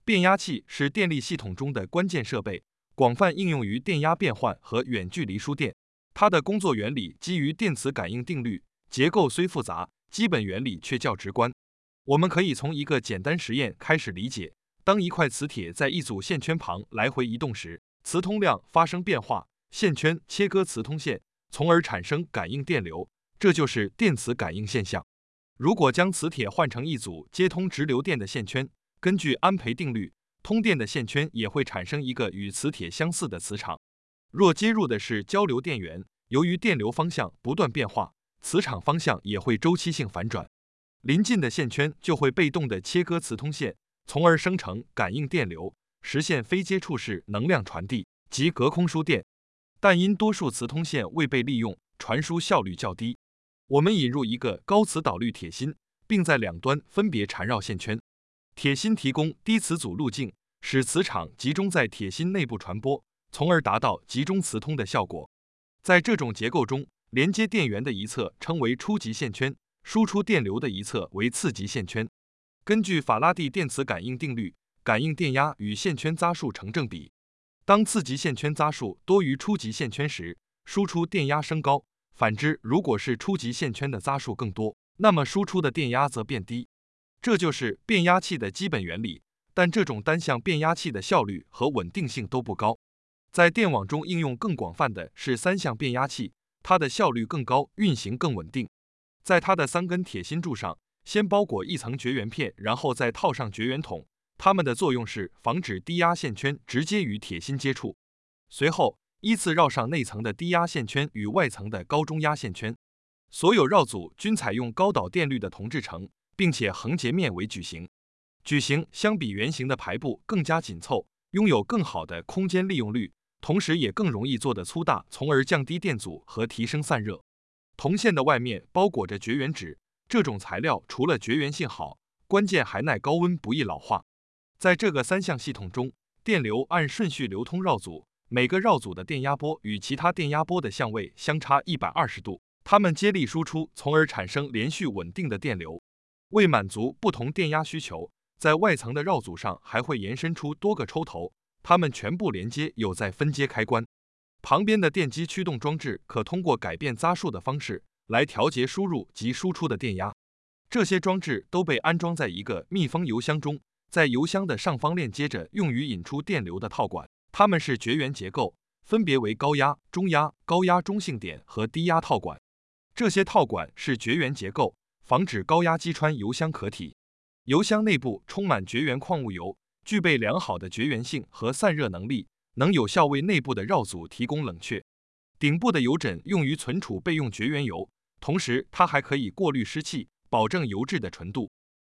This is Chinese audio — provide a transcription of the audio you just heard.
变压器是电力系统中的关键设备，广泛应用于电压变换和远距离输电。它的工作原理基于电磁感应定律，结构虽复杂，基本原理却较直观。我们可以从一个简单实验开始理解：当一块磁铁在一组线圈旁来回移动时，磁通量发生变化，线圈切割磁通线，从而产生感应电流，这就是电磁感应现象。如果将磁铁换成一组接通直流电的线圈，根据安培定律，通电的线圈也会产生一个与磁铁相似的磁场。若接入的是交流电源，由于电流方向不断变化，磁场方向也会周期性反转，邻近的线圈就会被动地切割磁通线，从而生成感应电流，实现非接触式能量传递及隔空输电。但因多数磁通线未被利用，传输效率较低。我们引入一个高磁导率铁芯，并在两端分别缠绕线圈。铁芯提供低磁阻路径，使磁场集中在铁芯内部传播，从而达到集中磁通的效果。在这种结构中，连接电源的一侧称为初级线圈，输出电流的一侧为次级线圈。根据法拉第电磁感应定律，感应电压与线圈匝数成正比。当次级线圈匝数多于初级线圈时，输出电压升高；反之，如果是初级线圈的匝数更多，那么输出的电压则变低。这就是变压器的基本原理，但这种单向变压器的效率和稳定性都不高。在电网中应用更广泛的是三相变压器，它的效率更高，运行更稳定。在它的3根铁芯柱上，先包裹一层绝缘片，然后再套上绝缘筒，它们的作用是防止低压线圈直接与铁芯接触。随后，依次绕上内层的低压线圈与外层的高中压线圈。所有绕组均采用高导电率的铜制成，并且横截面为矩形。矩形相比圆形的排布更加紧凑，拥有更好的空间利用率，同时也更容易做得粗大，从而降低电阻和提升散热。铜线的外面包裹着绝缘纸，这种材料除了绝缘性好，关键还耐高温，不易老化。在这个三相系统中，电流按顺序流通绕组，每个绕组的电压波与其他电压波的相位相差120度，它们接力输出，从而产生连续稳定的电流。为满足不同电压需求，在外层的绕组上还会延伸出多个抽头，它们全部连接有在分接开关。旁边的电机驱动装置可通过改变匝数的方式来调节输入及输出的电压。这些装置都被安装在一个密封油箱中，在油箱的上方链接着用于引出电流的套管，它们是绝缘结构，分别为高压、中压、高压中性点和低压套管。这些套管是绝缘结构，防止高压击穿油箱壳体。油箱内部充满绝缘矿物油，具备良好的绝缘性和散热能力，能有效为内部的绕组提供冷却。顶部的油枕用于存储备用绝缘油，同时它还可以过滤湿气，保证油质的纯度。